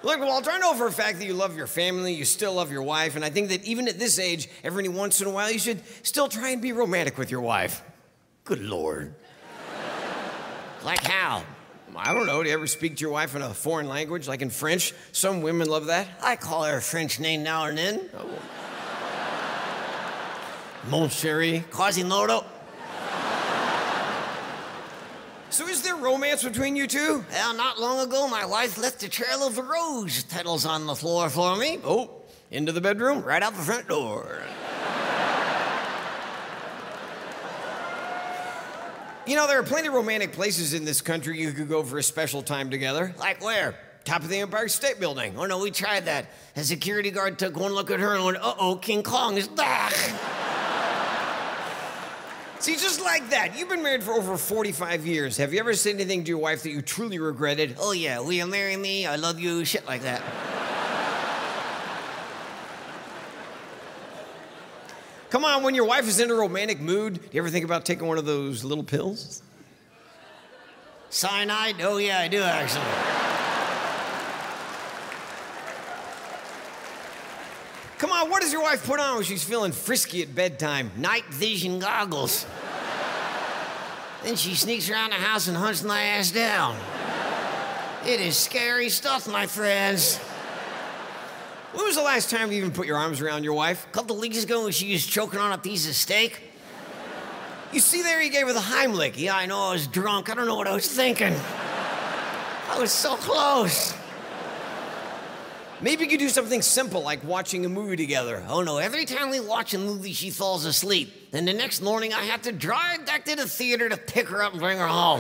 Look, Walter, I know for a fact that you love your family, you still love your wife, and I think that even at this age, every once in a while, you should still try and be romantic with your wife. Good Lord. Like how? I don't know. Do you ever speak to your wife in a foreign language, like in French? Some women love that. I call her a French name now and then. Oh. Mon chéri, Quasimodo. So is there romance between you two? Well, not long ago, my wife left a trail of rose petals on the floor for me. Oh, into the bedroom? Right out the front door. You know, there are plenty of romantic places in this country you could go for a special time together. Like where? Top of the Empire State Building. Oh, no, we tried that. A security guard took one look at her and went, uh-oh, King Kong is back. See, just like that, you've been married for over 45 years. Have you ever said anything to your wife that you truly regretted? Oh, yeah, will you marry me? I love you, shit like that. Come on, when your wife is in a romantic mood, do you ever think about taking one of those little pills? Cyanide? Oh, yeah, I do, actually. Come on, what does your wife put on when she's feeling frisky at bedtime? Night vision goggles. Then she sneaks around the house and hunts my ass down. It is scary stuff, my friends. When was the last time you even put your arms around your wife? A couple of weeks ago when she was choking on a piece of steak. You see there, he gave her the Heimlich. Yeah, I know, I was drunk. I don't know what I was thinking. I was so close. Maybe you could do something simple like watching a movie together. Oh no, every time we watch a movie, she falls asleep. And the next morning, I have to drive back to the theater to pick her up and bring her home.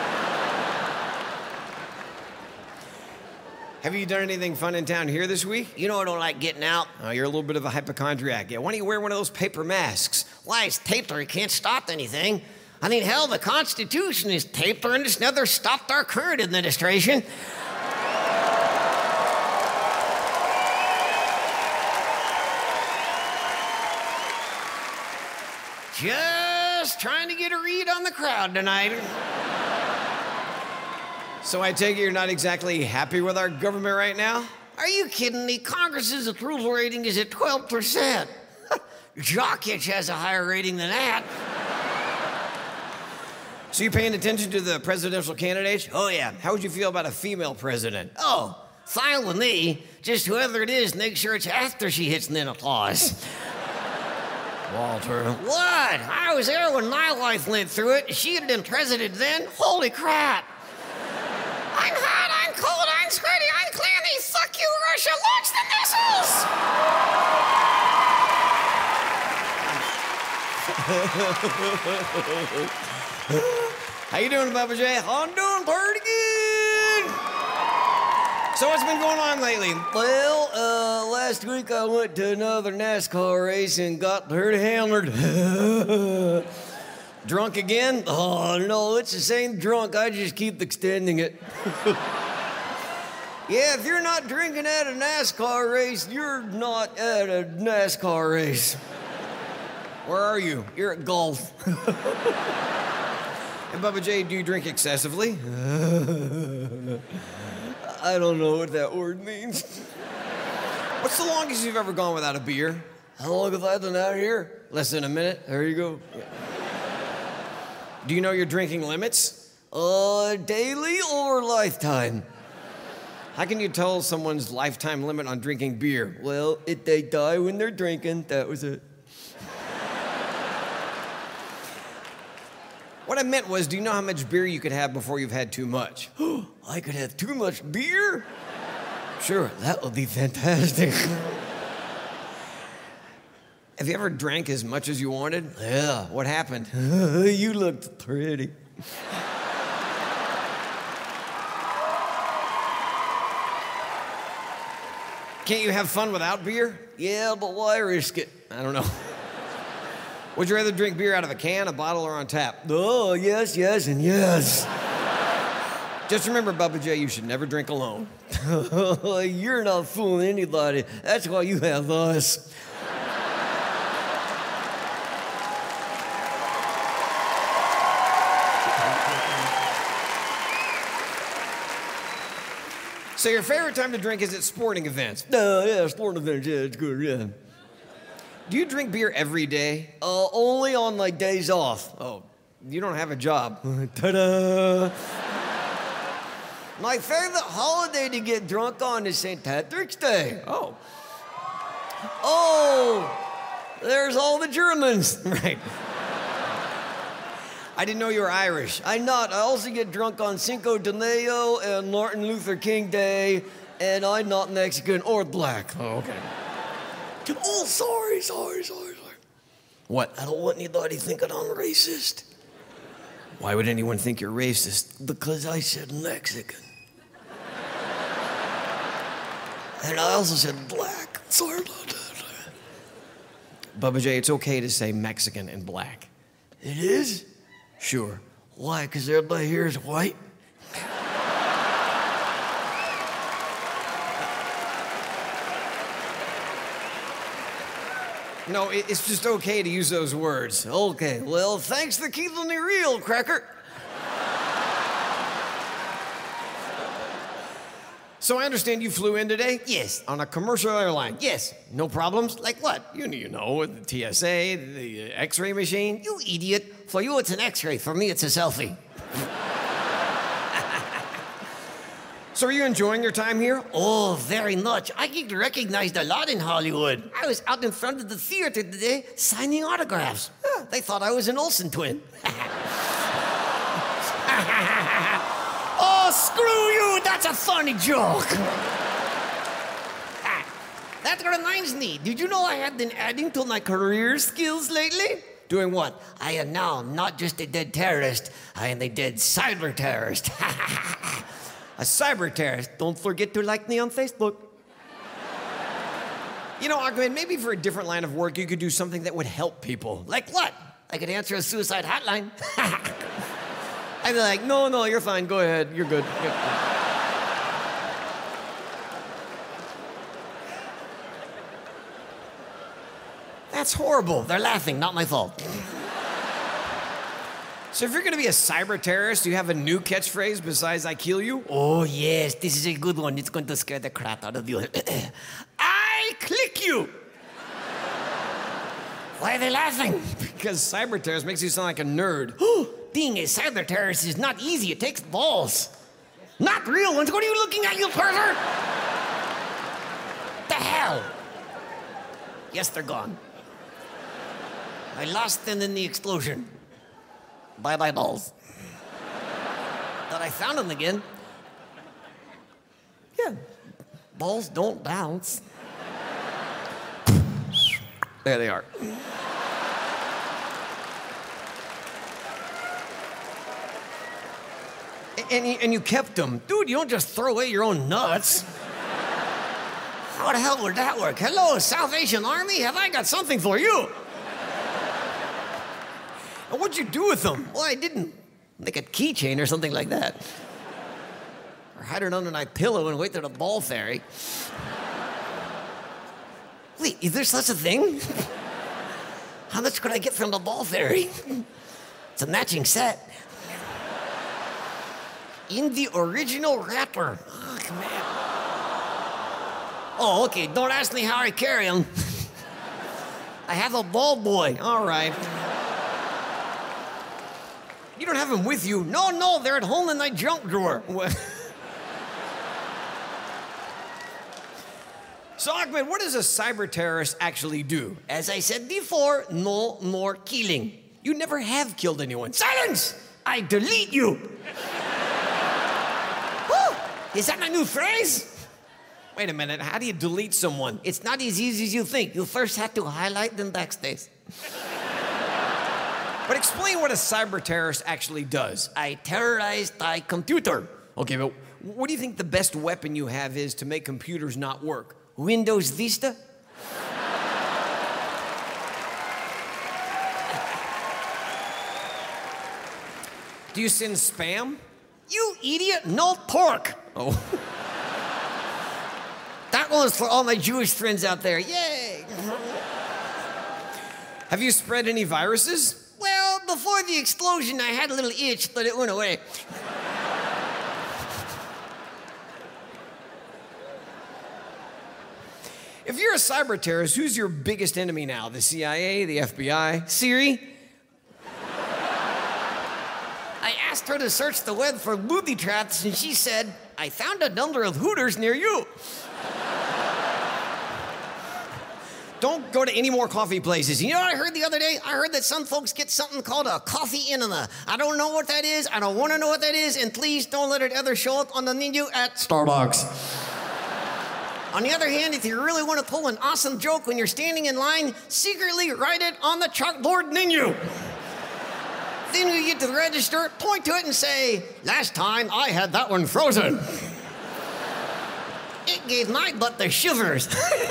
Have you done anything fun in town here this week? You know I don't like getting out. Oh, you're a little bit of a hypochondriac. Yeah, why don't you wear one of those paper masks? Why, it's taper, it can't stop anything. I mean, hell, the Constitution is taper and it's never stopped our current administration. Just trying to get a read on the crowd tonight. So I take it you're not exactly happy with our government right now? Are you kidding me? Congress's approval rating is at 12%. Jockitch has a higher rating than that. So you paying attention to the presidential candidates? Oh, yeah. How would you feel about a female president? Oh, fine with me. Just whoever it is, make sure it's after she hits menopause. Walter. What? I was there when my wife went through it. If she had been president then, holy crap. I'm hot, I'm cold, I'm sweaty, I'm clammy. Fuck you, Russia. Launch the missiles. How you doing, Bubba J? I'm doing pretty good. So what's been going on lately? Well, last week I went to another NASCAR race and got hurt hammered. Drunk again? Oh, no, it's the same drunk. I just keep extending it. Yeah, if you're not drinking at a NASCAR race, you're not at a NASCAR race. Where are you? You're at golf. And Bubba J, do you drink excessively? I don't know what that word means. What's the longest you've ever gone without a beer? How long have I been out here? Less than a minute. There you go. Yeah. Do you know your drinking limits? Daily or lifetime? How can you tell someone's lifetime limit on drinking beer? Well, if they die when they're drinking, that was it. What I meant was, do you know how much beer you could have before you've had too much? I could have too much beer? Sure, that would be fantastic. Have you ever drank as much as you wanted? Yeah, what happened? You looked pretty. Can't you have fun without beer? Yeah, but why risk it? I don't know. Would you rather drink beer out of a can, a bottle, or on tap? Oh, yes, yes, and yes. Just remember, Bubba J, you should never drink alone. You're not fooling anybody. That's why you have us. So your favorite time to drink is at sporting events? Yeah, sporting events, yeah, it's good, yeah. Do you drink beer every day? Only on, like, days off. Oh, you don't have a job. Ta-da! My favorite holiday to get drunk on is St. Patrick's Day. Oh. Oh, there's all the Germans. Right. I didn't know you were Irish. I'm not. I also get drunk on Cinco de Mayo and Martin Luther King Day, and I'm not Mexican or black. Oh, okay. Oh, sorry. What? I don't want anybody thinking I'm racist. Why would anyone think you're racist? Because I said Mexican. And I also said black. Sorry about that. Bubba J, it's okay to say Mexican and black. It is? Sure. Why? Because everybody here is white? No, it's just okay to use those words. Okay, well, thanks for keeping me real, Cracker. So I understand you flew in today? Yes. On a commercial airline? Yes. No problems? Like what? You know, the TSA, the X-ray machine? You idiot. For you, it's an X-ray. For me, it's a selfie. So are you enjoying your time here? Oh, very much. I get recognized a lot in Hollywood. I was out in front of the theater today signing autographs. They thought I was an Olsen twin. Oh, screw you! That's a funny joke. That reminds me. Did you know I have been adding to my career skills lately? Doing what? I am now not just a dead terrorist. I am a dead cyber terrorist. A cyber terrorist. Don't forget to like me on Facebook. You know, Ahmed, maybe for a different line of work, you could do something that would help people. Like what? I could answer a suicide hotline. I'd be like, no, you're fine. Go ahead. You're good. That's horrible. They're laughing. Not my fault. So if you're going to be a cyber terrorist, do you have a new catchphrase besides I kill you? Oh, yes. This is a good one. It's going to scare the crap out of you. I click you. Why are they laughing? Because cyber terrorist makes you sound like a nerd. Being a cyber terrorist is not easy. It takes balls. Not real ones. What are you looking at, you pervert? The hell? Yes, they're gone. I lost them in the explosion. Bye-bye balls. But I found them again. Yeah, balls don't bounce. There they are. And you kept them. Dude, you don't just throw away your own nuts. How the hell would that work? Hello, Salvation Army? Have I got something for you? And what'd you do with them? Well, I didn't make a keychain or something like that. Or hide it under my pillow and wait for the ball fairy. Wait, is there such a thing? How much could I get from the ball fairy? It's a matching set. In the original wrapper. Oh, come on. Oh, okay, don't ask me how I carry them. I have a ball boy. All right. You don't have them with you? No, they're at home in my junk drawer. So, Ahmed, what does a cyber terrorist actually do? As I said before, no more killing. You never have killed anyone. Silence! I delete you. Is that my new phrase? Wait a minute, how do you delete someone? It's not as easy as you think. You first have to highlight them backspace. But explain what a cyber terrorist actually does. I terrorize thy computer. Okay, but what do you think the best weapon you have is to make computers not work? Windows Vista? Do you send spam? You idiot, no pork. Oh. That one's for all my Jewish friends out there. Yay! Have you spread any viruses? Well, before the explosion, I had a little itch, but it went away. If you're a cyber terrorist, who's your biggest enemy now? The CIA, the FBI, Siri? I asked her to search the web for booby traps, and she said, I found a number of Hooters near you. Don't go to any more coffee places. You know what I heard the other day? I heard that some folks get something called a coffee enema. I don't know what that is. I don't want to know what that is. And please don't let it ever show up on the menu at Starbucks. On the other hand, if you really want to pull an awesome joke when you're standing in line, secretly write it on the chalkboard menu. Then you get to the register, point to it and say, last time I had that one frozen. It gave my butt the shivers.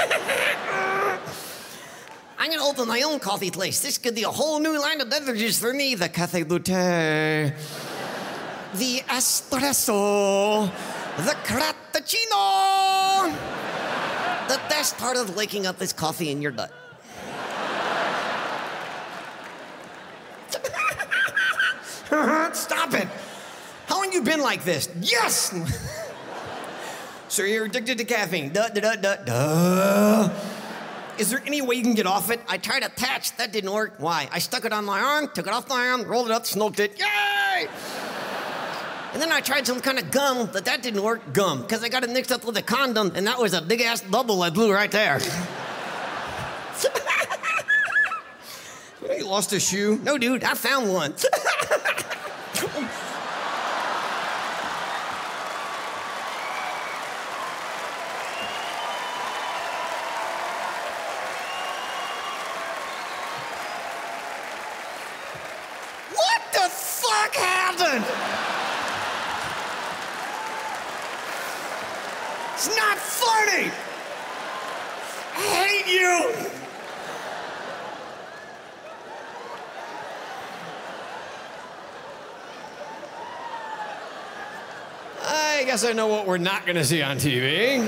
I'm gonna open my own coffee place. This could be a whole new line of beverages for me. The Cafe Latte, the Espresso, the Crappuccino. The best part of waking up is coffee in your butt. Stop it. How long you been like this? Yes! So you're addicted to caffeine. Duh, duh, duh, duh, duh. Is there any way you can get off it? I tried a patch, that didn't work. Why? I stuck it on my arm, took it off my arm, rolled it up, smoked it. Yay! And then I tried some kind of gum, but that didn't work. Gum, because I got it mixed up with a condom, and that was a big-ass bubble I blew right there. You lost a shoe? No, dude, I found one. What the fuck happened? It's not funny. I hate you. I guess I know what we're not gonna see on TV.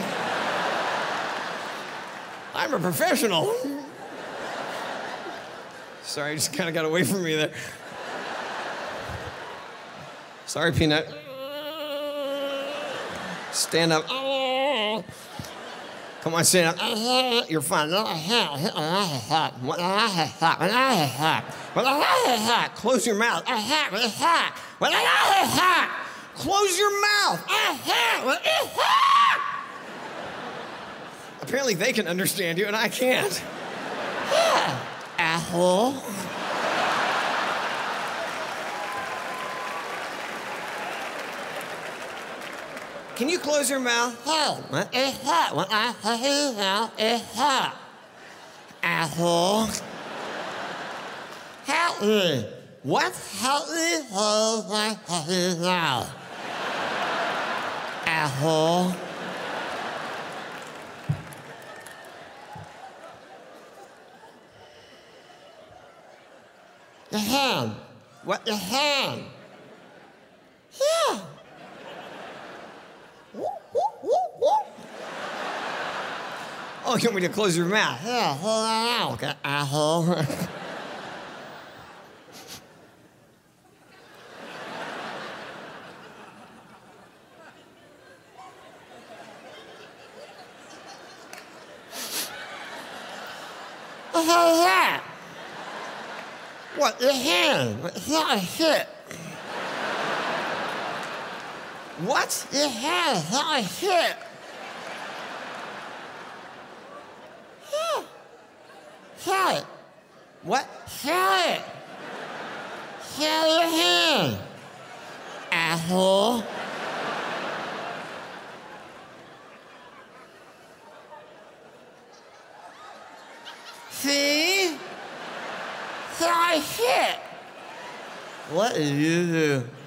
I'm a professional. Sorry, I just kind of got away from me there. Sorry, Peanut. Stand up. Come on, stand up. You're fine. Close your mouth. Close your mouth. Apparently they can understand you and I can't. Asshole. Can you close your mouth? Asshole. Help me. What? Help me. Asshole. The hand. What? The hand. Yeah. Oh, you want me to close your mouth? Yeah, hold on out, okay, asshole. What the hell is that? What, the hand? It's not a shit. What? The hand, it's not a shit. Shout it. What? Shout it. Shout your hand. Asshole. See? Sorry shit. What did you do?